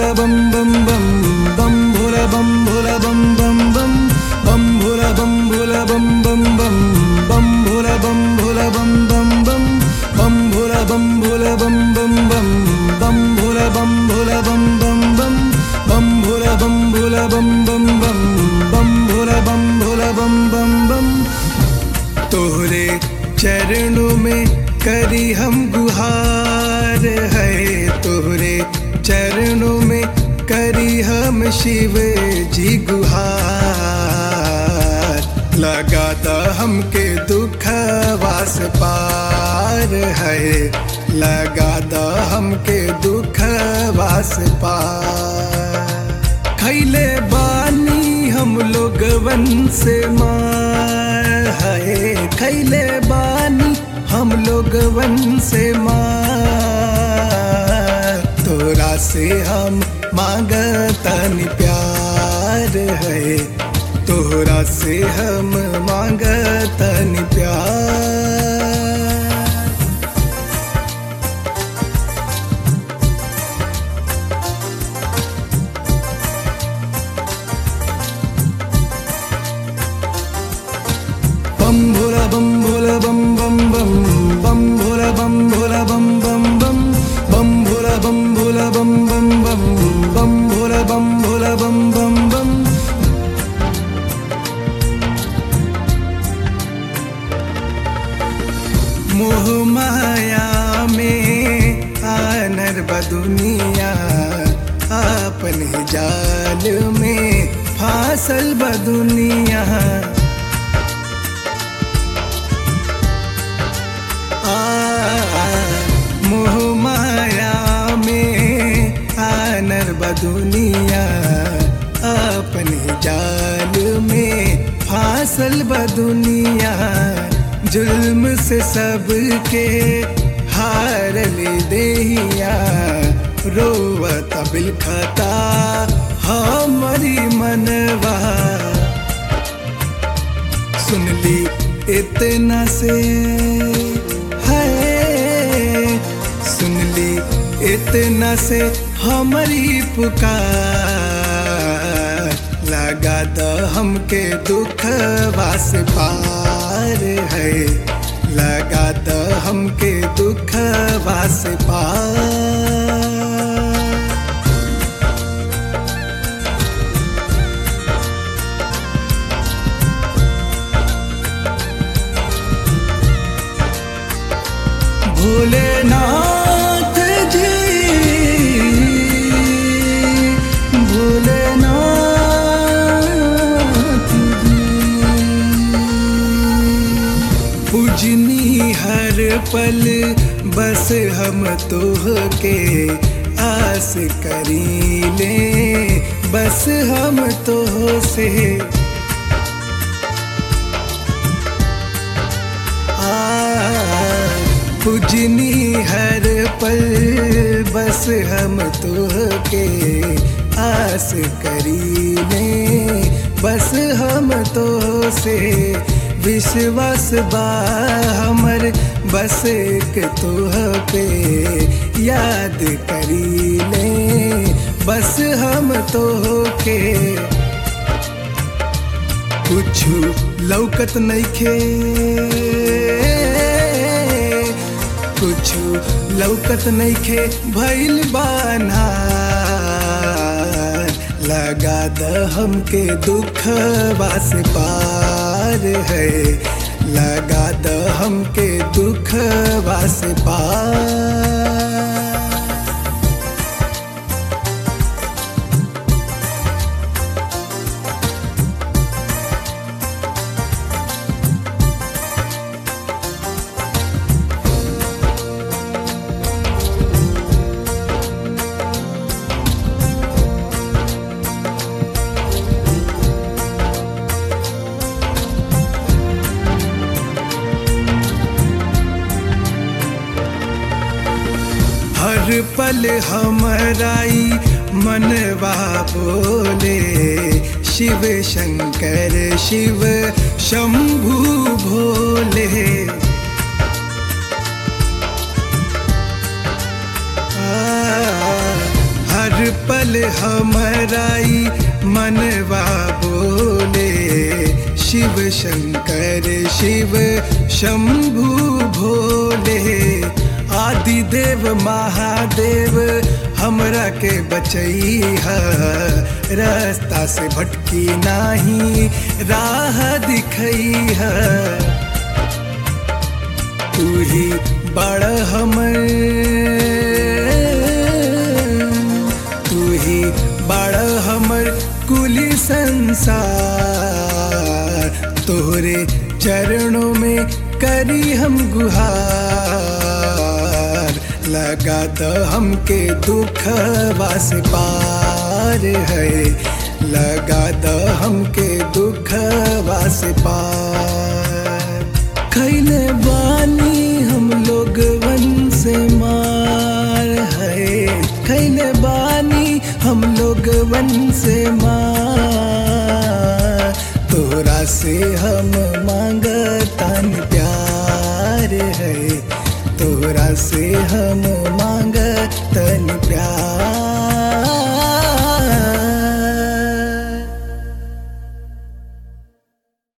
भोला बम बम बम बम भोला बम बम बम बम भोला बम बम बम बम भोला बम बम बम बम भोला बम बम बम बम बम भोला बम बम बम बम बम भोला बम बम बम बम बम भोला बम बम बम। तोहरे चरणों में करी हम गुहार है, तोहरे चरणों में करी हम शिव जी गुहार। लगा दा हमके दुख वास पार है, लगा दा हमके दुख वास पार। खैले बानी हम लोग वन से मार है, खैले बानी हम लोग वन से मार। तोरा से हम मांगतन प्यार है, तोरा से हम मांगतन प्यार। बम भोला बम बम बम बम भोला बम बम बम बम भोला बम बम बम बम भोला बम बम बम। मोह माया में आनर बदुनिया, अपने जाल में फासल बदुनिया। मोह माया में आनर बदुनिया, अपने जाल में फासल बदुनिया। जुल्म से सबके हार ले देहिया, रोवता बिलखता हमारी मनवा। सुन ली इतना से है, सुन ली इतना से हमारी पुकार। लगा दा हमके दुख वास पार है, लगा दा हमके दुख वास पार। भोलेनाथ जी, भोलेनाथ जी। पूजनी हर पल बस हम तोहके आस करी ले, बस हम तोह से पूजनी हर पल बस हम तोहके आस करी ले, बस हम तोह से। विश्वास बा हमर बस एक तोह पे, याद करी ले बस हम तोहके। कुछु लौकत नइखे, कुछु लौकत नइखे भइल बानार। लगा द हमके दुख वास पार है, लगा द हमके दुख वास पार। हर पल हमराई मनवा बोले, शिव शंकर शिव शंभु भोले। हर पल हमराई मनवा बोले शिव शंकर शिव शंभु भोले। आदिदेव महादेव हमरा के बचैहा, रास्ता से भटकी नाही राह दिखैहा। तू ही बड़ हमर, तू ही बड़ हमर कुली संसार। तोहरे चरणों में करी हम गुहार। लगा दो हमके दुखवा से पार है, लगा दो हमके दुखवा से पार। खैले बानी हम लोग वन से मार है, खैले बानी हम लोग वन से मार। तोरा से हम मांगतन प्यार है, तोरा से हम मांगतन प्यार।